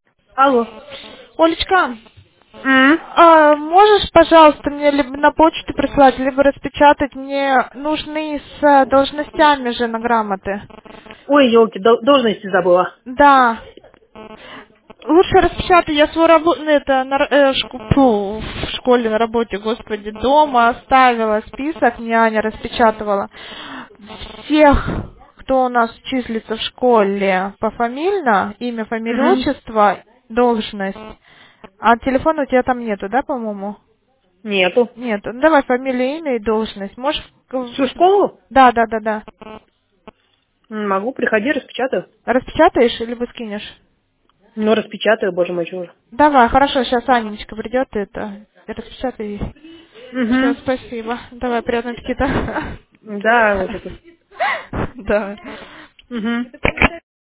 Алло. Олечка, М? можешь, пожалуйста, мне либо на почту прислать, либо распечатать? Мне нужны с должностями же на грамоты. Ой, елки, должности забыла. Да. Лучше распечатай, я свою работу, это, в школе, на работе, господи, дома оставила список, мне Аня распечатывала всех, кто у нас числится в школе пофамильно, имя, фамилия, Угу. отчество, должность. А телефона у тебя там нету, да, по-моему? Нету. Нет, ну давай фамилия, имя и должность. Можешь... Всю школу? Да, да, да, да. Могу, приходи, распечатаю. Распечатаешь, либо скинешь? Ну, распечатаю, боже мой, чего же. Давай, хорошо, сейчас Анечка придет, это, распечатай. Все, Угу. спасибо. Давай, приятного аппетита. Да, вот это. Давай. Угу.